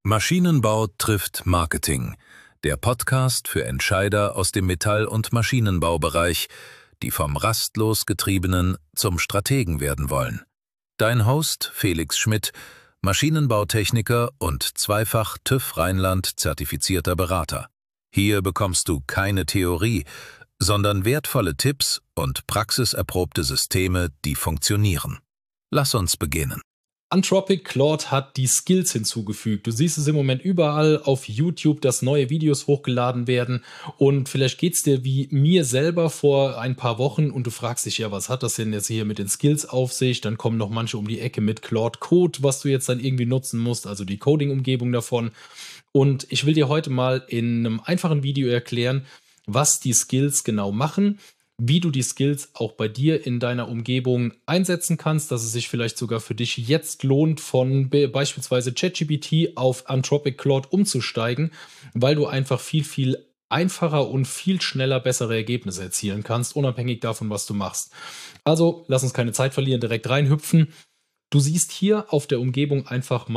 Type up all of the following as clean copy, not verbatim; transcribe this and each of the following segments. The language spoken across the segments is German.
Maschinenbau trifft Marketing, der Podcast für Entscheider aus dem Metall- und Maschinenbaubereich, die vom rastlos Getriebenen zum Strategen werden wollen. Dein Host Felix Schmidt, Maschinenbautechniker und zweifach TÜV Rheinland zertifizierter Berater. Hier bekommst du keine Theorie, sondern wertvolle Tipps und praxiserprobte Systeme, die funktionieren. Lass uns beginnen. Anthropic Claude hat die Skills hinzugefügt. Du siehst es im Moment überall auf YouTube, dass neue Videos hochgeladen werden. Und vielleicht geht es dir wie mir selber vor ein paar Wochen und du fragst dich, ja, was hat das denn jetzt hier mit den Skills auf sich? Dann kommen noch manche um die Ecke mit Claude Code, was du jetzt dann irgendwie nutzen musst, also die Coding-Umgebung davon. Und ich will dir heute mal in einem einfachen Video erklären, was die Skills genau machen, wie du die Skills auch bei dir in deiner Umgebung einsetzen kannst, dass es sich vielleicht sogar für dich jetzt lohnt, von beispielsweise ChatGPT auf Anthropic Claude umzusteigen, weil du einfach viel, viel einfacher und viel schneller bessere Ergebnisse erzielen kannst, unabhängig davon, was du machst. Also, lass uns keine Zeit verlieren, direkt reinhüpfen. Du siehst hier auf der Umgebung einfach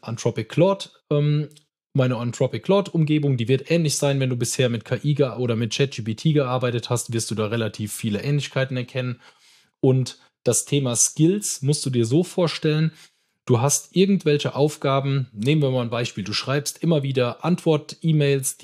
meine Anthropic Claude Umgebung, die wird ähnlich sein, wenn du bisher mit KI oder mit ChatGPT gearbeitet hast, wirst du da relativ viele Ähnlichkeiten erkennen. Und das Thema Skills musst du dir so vorstellen, du hast irgendwelche Aufgaben, nehmen wir mal ein Beispiel, du schreibst immer wieder Antwort-E-Mails,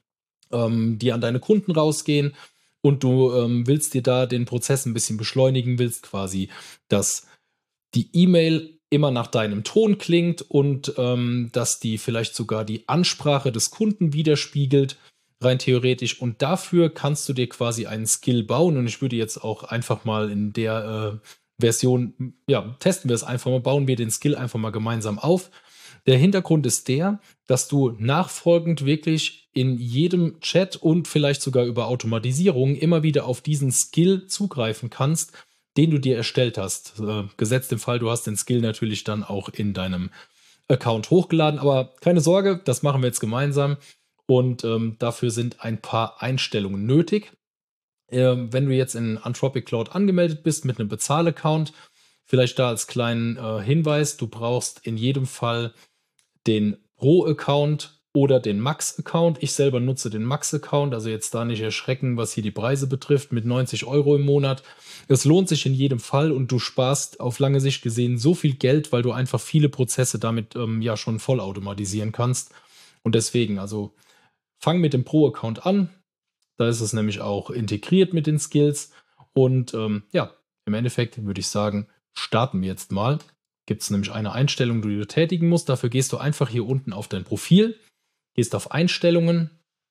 die an deine Kunden rausgehen und du willst dir da den Prozess ein bisschen beschleunigen, willst quasi, dass die E-Mail immer nach deinem Ton klingt und dass die vielleicht sogar die Ansprache des Kunden widerspiegelt, rein theoretisch. Und dafür kannst du dir quasi einen Skill bauen. Und ich würde jetzt auch einfach mal in der Version, ja, testen wir es einfach mal, bauen wir den Skill einfach mal gemeinsam auf. Der Hintergrund ist der, dass du nachfolgend wirklich in jedem Chat und vielleicht sogar über Automatisierung immer wieder auf diesen Skill zugreifen kannst, den du dir erstellt hast. Gesetzt im Fall, du hast den Skill natürlich dann auch in deinem Account hochgeladen, aber keine Sorge, das machen wir jetzt gemeinsam und dafür sind ein paar Einstellungen nötig. Wenn du jetzt in Anthropic Claude angemeldet bist mit einem Bezahl-Account, vielleicht da als kleinen Hinweis, du brauchst in jedem Fall den Pro-Account oder den Max-Account. Ich selber nutze den Max-Account, also jetzt da nicht erschrecken, was hier die Preise betrifft, mit 90 Euro im Monat. Es lohnt sich in jedem Fall und du sparst auf lange Sicht gesehen so viel Geld, weil du einfach viele Prozesse damit ja schon vollautomatisieren kannst. Und deswegen, also fang mit dem Pro-Account an. Da ist es nämlich auch integriert mit den Skills. Und ja, im Endeffekt würde ich sagen, starten wir jetzt mal. Gibt es nämlich eine Einstellung, die du tätigen musst. Dafür gehst du einfach hier unten auf dein Profil, gehst auf Einstellungen,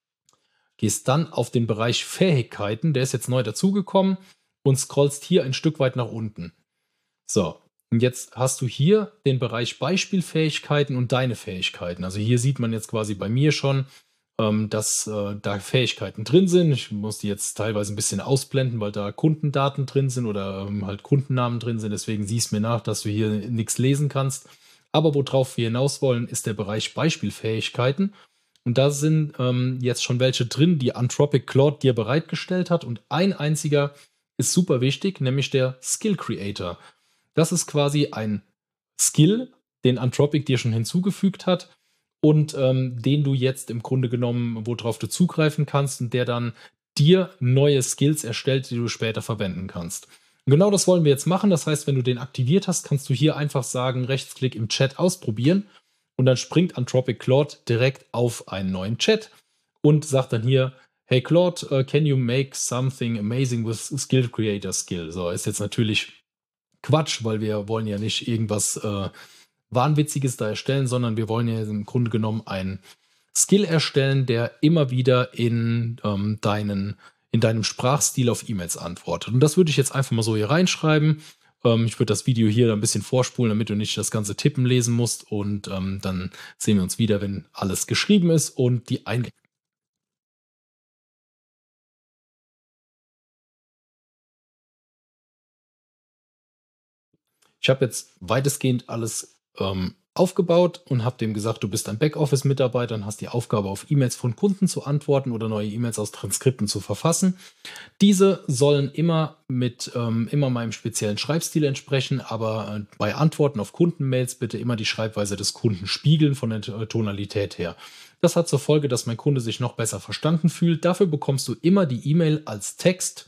gehst dann auf den Bereich Fähigkeiten, der ist jetzt neu dazugekommen und scrollst hier ein Stück weit nach unten. So, und jetzt hast du hier den Bereich Beispielfähigkeiten und deine Fähigkeiten. Also hier sieht man jetzt quasi bei mir schon, dass da Fähigkeiten drin sind. Ich muss die jetzt teilweise ein bisschen ausblenden, weil da Kundendaten drin sind oder halt Kundennamen drin sind. Deswegen siehst mir nach, dass du hier nichts lesen kannst. Aber worauf wir hinaus wollen, ist der Bereich Beispielfähigkeiten. Und da sind jetzt schon welche drin, die Anthropic Claude dir bereitgestellt hat. Und ein einziger ist super wichtig, nämlich der Skill Creator. Das ist quasi ein Skill, den Anthropic dir schon hinzugefügt hat und den du jetzt im Grunde genommen, worauf du zugreifen kannst und der dann dir neue Skills erstellt, die du später verwenden kannst. Und genau das wollen wir jetzt machen. Das heißt, wenn du den aktiviert hast, kannst du hier einfach sagen, Rechtsklick im Chat ausprobieren und dann springt Anthropic Claude direkt auf einen neuen Chat und sagt dann hier, hey Claude, can you make something amazing with Skill Creator Skill? So, ist jetzt natürlich Quatsch, weil wir wollen ja nicht irgendwas Wahnwitziges da erstellen, sondern wir wollen ja im Grunde genommen einen Skill erstellen, der immer wieder in deinem Sprachstil auf E-Mails antwortet. Und das würde ich jetzt einfach mal so hier reinschreiben. Ich würde das Video hier ein bisschen vorspulen, damit du nicht das ganze Tippen lesen musst. Und dann sehen wir uns wieder, wenn alles geschrieben ist und die Eingänge. Ich habe jetzt weitestgehend alles aufgebaut und habe dem gesagt, du bist ein Backoffice-Mitarbeiter und hast die Aufgabe, auf E-Mails von Kunden zu antworten oder neue E-Mails aus Transkripten zu verfassen. Diese sollen immer immer meinem speziellen Schreibstil entsprechen, aber bei Antworten auf Kundenmails bitte immer die Schreibweise des Kunden spiegeln von der Tonalität her. Das hat zur Folge, dass mein Kunde sich noch besser verstanden fühlt. Dafür bekommst du immer die E-Mail als Text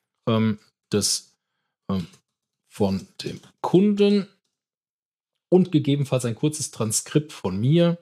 von dem Kunden und gegebenenfalls ein kurzes Transkript von mir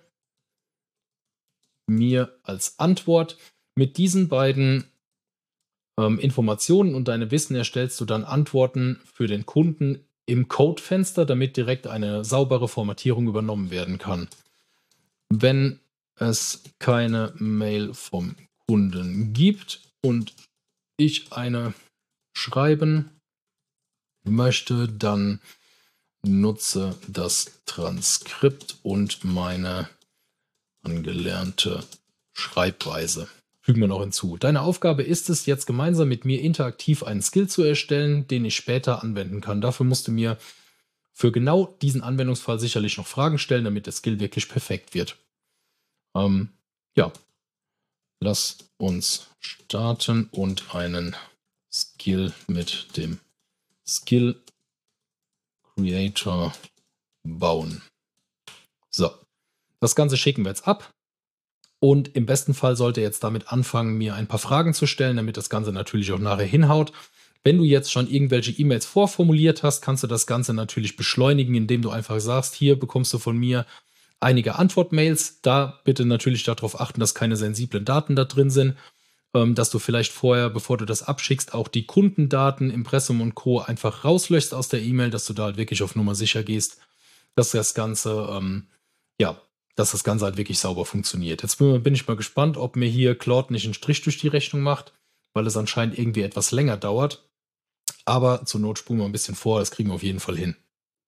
als Antwort. Mit diesen beiden Informationen und deinem Wissen erstellst du dann Antworten für den Kunden im Codefenster, damit direkt eine saubere Formatierung übernommen werden kann. Wenn es keine Mail vom Kunden gibt und ich eine schreiben möchte, dann nutze das Transkript und meine angelernte Schreibweise. Fügen wir noch hinzu. Deine Aufgabe ist es, jetzt gemeinsam mit mir interaktiv einen Skill zu erstellen, den ich später anwenden kann. Dafür musst du mir für genau diesen Anwendungsfall sicherlich noch Fragen stellen, damit der Skill wirklich perfekt wird. Ja, lass uns starten und einen Skill mit dem Skill Creator bauen. So, das Ganze schicken wir jetzt ab. Und im besten Fall sollte er jetzt damit anfangen, mir ein paar Fragen zu stellen, damit das Ganze natürlich auch nachher hinhaut. Wenn du jetzt schon irgendwelche E-Mails vorformuliert hast, kannst du das Ganze natürlich beschleunigen, indem du einfach sagst, hier bekommst du von mir einige Antwortmails. Da bitte natürlich darauf achten, dass keine sensiblen Daten da drin sind. Dass du vielleicht vorher, bevor du das abschickst, auch die Kundendaten, Impressum und Co. einfach rauslöschst aus der E-Mail, dass du da halt wirklich auf Nummer sicher gehst, dass das Ganze, halt wirklich sauber funktioniert. Jetzt bin ich mal gespannt, ob mir hier Claude nicht einen Strich durch die Rechnung macht, weil es anscheinend irgendwie etwas länger dauert. Aber zur Not spulen wir ein bisschen vor, das kriegen wir auf jeden Fall hin.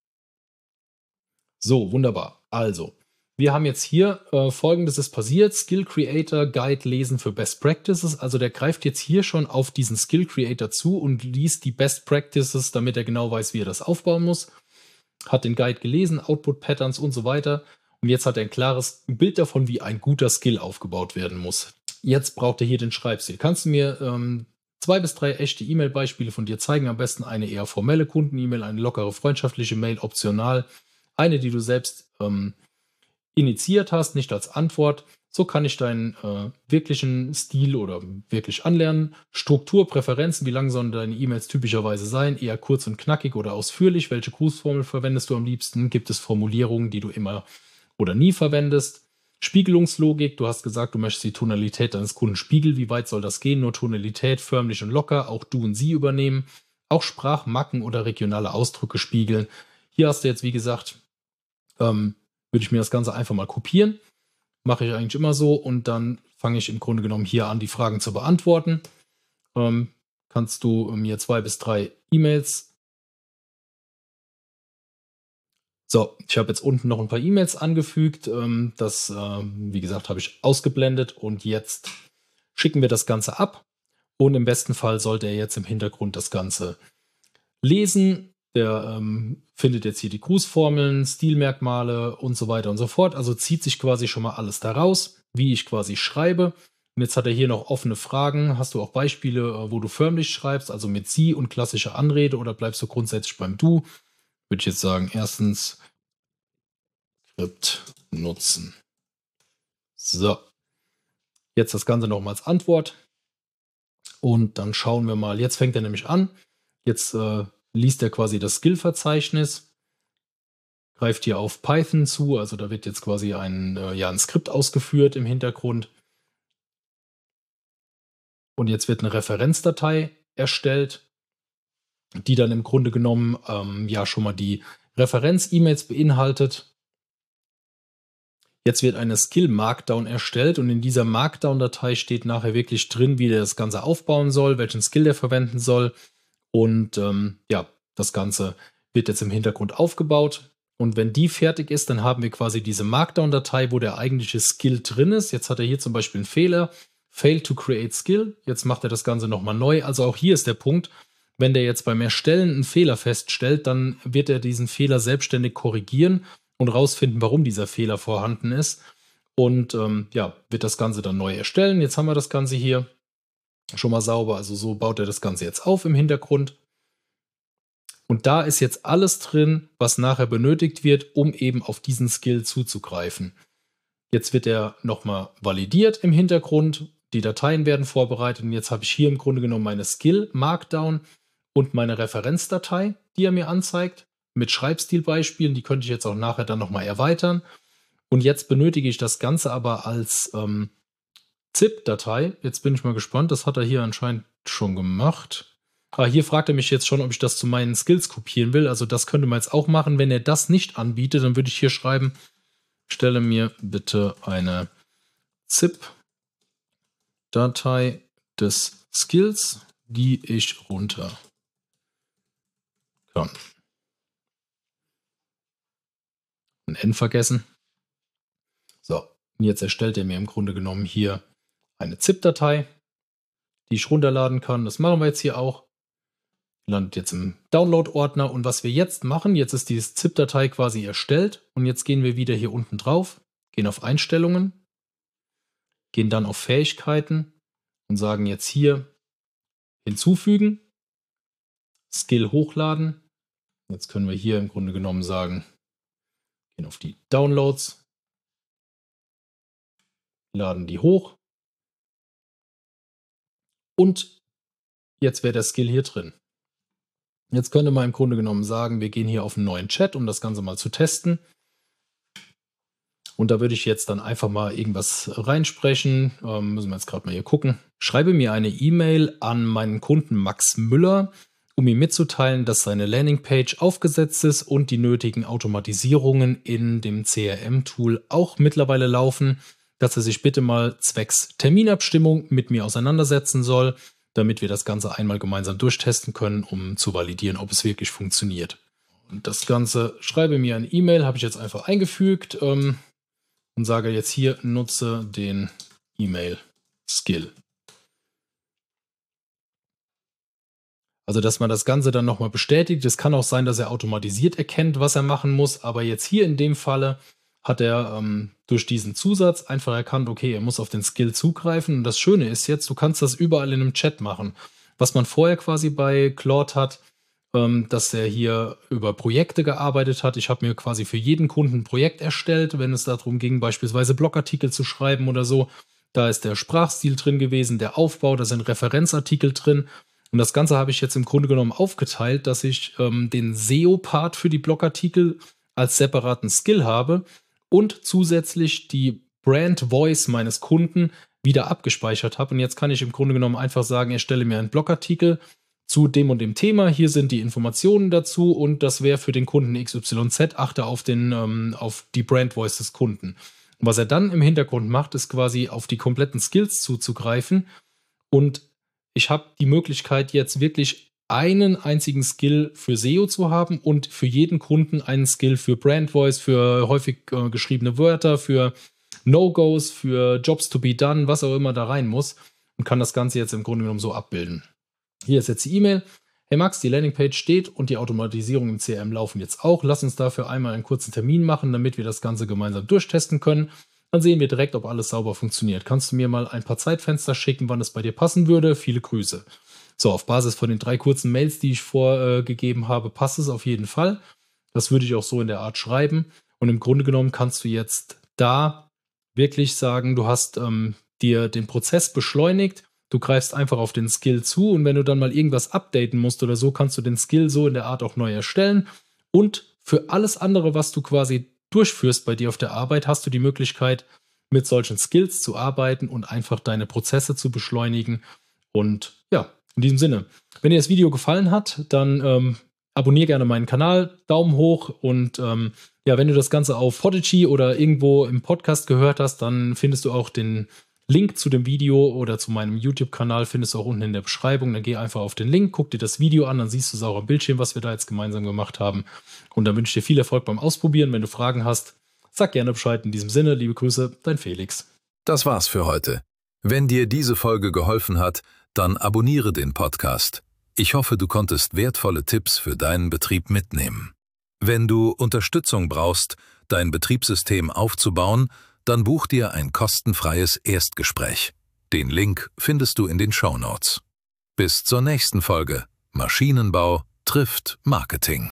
So, wunderbar. Also, wir haben jetzt hier Folgendes ist passiert. Skill Creator Guide lesen für Best Practices. Also der greift jetzt hier schon auf diesen Skill Creator zu und liest die Best Practices, damit er genau weiß, wie er das aufbauen muss. Hat den Guide gelesen, Output Patterns und so weiter. Und jetzt hat er ein klares Bild davon, wie ein guter Skill aufgebaut werden muss. Jetzt braucht er hier den Schreibstil. Kannst du mir 2 bis 3 echte E-Mail-Beispiele von dir zeigen? Am besten eine eher formelle Kunden-E-Mail, eine lockere, freundschaftliche Mail, optional. Eine, die du selbst initiiert hast, nicht als Antwort. So kann ich deinen wirklichen Stil oder wirklich anlernen. Struktur, Präferenzen, wie lang sollen deine E-Mails typischerweise sein? Eher kurz und knackig oder ausführlich? Welche Grußformel verwendest du am liebsten? Gibt es Formulierungen, die du immer oder nie verwendest? Spiegelungslogik, du hast gesagt, du möchtest die Tonalität deines Kunden spiegeln. Wie weit soll das gehen? Nur Tonalität, förmlich und locker, auch du und sie übernehmen. Auch Sprachmacken oder regionale Ausdrücke spiegeln. Hier hast du jetzt, wie gesagt, würde ich mir das Ganze einfach mal kopieren. Mache ich eigentlich immer so und dann fange ich im Grunde genommen hier an, die Fragen zu beantworten. Kannst du mir 2 bis 3 E-Mails. So, ich habe jetzt unten noch ein paar E-Mails angefügt. Das, wie gesagt, habe ich ausgeblendet und jetzt schicken wir das Ganze ab. Und im besten Fall sollte er jetzt im Hintergrund das Ganze lesen. Der findet jetzt hier die Grußformeln, Stilmerkmale und so weiter und so fort. Also zieht sich quasi schon mal alles daraus, wie ich quasi schreibe. Und jetzt hat er hier noch offene Fragen. Hast du auch Beispiele, wo du förmlich schreibst, also mit Sie und klassischer Anrede oder bleibst du grundsätzlich beim Du? Würde ich jetzt sagen, erstens Skript nutzen. So, jetzt das Ganze nochmal als Antwort. Und dann schauen wir mal. Jetzt fängt er nämlich an. Jetzt liest er quasi das Skill-Verzeichnis, greift hier auf Python zu, also da wird jetzt quasi ein Skript ausgeführt im Hintergrund. Und jetzt wird eine Referenzdatei erstellt, die dann im Grunde genommen schon mal die Referenz-E-Mails beinhaltet. Jetzt wird eine Skill-Markdown erstellt und in dieser Markdown-Datei steht nachher wirklich drin, wie der das Ganze aufbauen soll, welchen Skill der verwenden soll. Und das Ganze wird jetzt im Hintergrund aufgebaut. Und wenn die fertig ist, dann haben wir quasi diese Markdown-Datei, wo der eigentliche Skill drin ist. Jetzt hat er hier zum Beispiel einen Fehler. Fail to create Skill. Jetzt macht er das Ganze nochmal neu. Also auch hier ist der Punkt, wenn der jetzt beim Erstellen einen Fehler feststellt, dann wird er diesen Fehler selbstständig korrigieren und rausfinden, warum dieser Fehler vorhanden ist. Und wird das Ganze dann neu erstellen. Jetzt haben wir das Ganze hier schon mal sauber. Also so baut er das Ganze jetzt auf im Hintergrund. Und da ist jetzt alles drin, was nachher benötigt wird, um eben auf diesen Skill zuzugreifen. Jetzt wird er nochmal validiert im Hintergrund. Die Dateien werden vorbereitet. Und jetzt habe ich hier im Grunde genommen meine Skill Markdown und meine Referenzdatei, die er mir anzeigt, mit Schreibstilbeispielen. Die könnte ich jetzt auch nachher dann nochmal erweitern. Und jetzt benötige ich das Ganze aber als ZIP-Datei. Jetzt bin ich mal gespannt. Das hat er hier anscheinend schon gemacht. Hier fragt er mich jetzt schon, ob ich das zu meinen Skills kopieren will. Also das könnte man jetzt auch machen. Wenn er das nicht anbietet, dann würde ich hier schreiben, stelle mir bitte eine ZIP-Datei des Skills, die ich runter kann. Ein N vergessen. So, und jetzt erstellt er mir im Grunde genommen hier eine ZIP-Datei, die ich runterladen kann. Das machen wir jetzt hier auch. Landet jetzt im Download-Ordner. Und was wir jetzt machen, jetzt ist diese ZIP-Datei quasi erstellt. Und jetzt gehen wir wieder hier unten drauf, gehen auf Einstellungen, gehen dann auf Fähigkeiten und sagen jetzt hier hinzufügen, Skill hochladen. Jetzt können wir hier im Grunde genommen sagen, gehen auf die Downloads, laden die hoch. Und jetzt wäre der Skill hier drin. Jetzt könnte man im Grunde genommen sagen, wir gehen hier auf einen neuen Chat, um das Ganze mal zu testen. Und da würde ich jetzt dann einfach mal irgendwas reinsprechen. Müssen wir jetzt gerade mal hier gucken. Schreibe mir eine E-Mail an meinen Kunden Max Müller, um ihm mitzuteilen, dass seine Landingpage aufgesetzt ist und die nötigen Automatisierungen in dem CRM-Tool auch mittlerweile laufen, dass er sich bitte mal zwecks Terminabstimmung mit mir auseinandersetzen soll, damit wir das Ganze einmal gemeinsam durchtesten können, um zu validieren, ob es wirklich funktioniert. Und das Ganze, schreibe mir eine E-Mail, habe ich jetzt einfach eingefügt und sage jetzt hier, nutze den E-Mail-Skill. Also, dass man das Ganze dann nochmal bestätigt. Es kann auch sein, dass er automatisiert erkennt, was er machen muss, aber jetzt hier in dem Falle hat er durch diesen Zusatz einfach erkannt, okay, er muss auf den Skill zugreifen. Und das Schöne ist jetzt, du kannst das überall in einem Chat machen. Was man vorher quasi bei Claude hat, dass er hier über Projekte gearbeitet hat. Ich habe mir quasi für jeden Kunden ein Projekt erstellt, wenn es darum ging, beispielsweise Blogartikel zu schreiben oder so. Da ist der Sprachstil drin gewesen, der Aufbau, da sind Referenzartikel drin. Und das Ganze habe ich jetzt im Grunde genommen aufgeteilt, dass ich den SEO-Part für die Blogartikel als separaten Skill habe und zusätzlich die Brand Voice meines Kunden wieder abgespeichert habe. Und jetzt kann ich im Grunde genommen einfach sagen, erstelle mir einen Blogartikel zu dem und dem Thema. Hier sind die Informationen dazu und das wäre für den Kunden XYZ. Achte auf die Brand Voice des Kunden. Und was er dann im Hintergrund macht, ist quasi auf die kompletten Skills zuzugreifen. Und ich habe die Möglichkeit, jetzt wirklich einen einzigen Skill für SEO zu haben und für jeden Kunden einen Skill für Brand Voice, für häufig geschriebene Wörter, für No-Gos, für Jobs to be done, was auch immer da rein muss und kann das Ganze jetzt im Grunde genommen so abbilden. Hier ist jetzt die E-Mail. Hey Max, die Landingpage steht und die Automatisierung im CRM laufen jetzt auch. Lass uns dafür einmal einen kurzen Termin machen, damit wir das Ganze gemeinsam durchtesten können. Dann sehen wir direkt, ob alles sauber funktioniert. Kannst du mir mal ein paar Zeitfenster schicken, wann es bei dir passen würde? Viele Grüße. So, auf Basis von den 3 kurzen Mails, die ich vorgegeben habe, passt es auf jeden Fall. Das würde ich auch so in der Art schreiben. Und im Grunde genommen kannst du jetzt da wirklich sagen, du hast dir den Prozess beschleunigt. Du greifst einfach auf den Skill zu und wenn du dann mal irgendwas updaten musst oder so, kannst du den Skill so in der Art auch neu erstellen. Und für alles andere, was du quasi durchführst bei dir auf der Arbeit, hast du die Möglichkeit, mit solchen Skills zu arbeiten und einfach deine Prozesse zu beschleunigen. Und ja, in diesem Sinne, wenn dir das Video gefallen hat, dann abonniere gerne meinen Kanal, Daumen hoch und wenn du das Ganze auf Podigy oder irgendwo im Podcast gehört hast, dann findest du auch den Link zu dem Video oder zu meinem YouTube-Kanal, findest du auch unten in der Beschreibung. Dann geh einfach auf den Link, guck dir das Video an, dann siehst du es auch am Bildschirm, was wir da jetzt gemeinsam gemacht haben. Und dann wünsche ich dir viel Erfolg beim Ausprobieren. Wenn du Fragen hast, sag gerne Bescheid. In diesem Sinne, liebe Grüße, dein Felix. Das war's für heute. Wenn dir diese Folge geholfen hat, dann abonniere den Podcast. Ich hoffe, du konntest wertvolle Tipps für deinen Betrieb mitnehmen. Wenn du Unterstützung brauchst, dein Betriebssystem aufzubauen, dann buch dir ein kostenfreies Erstgespräch. Den Link findest du in den Shownotes. Bis zur nächsten Folge. Maschinenbau trifft Marketing.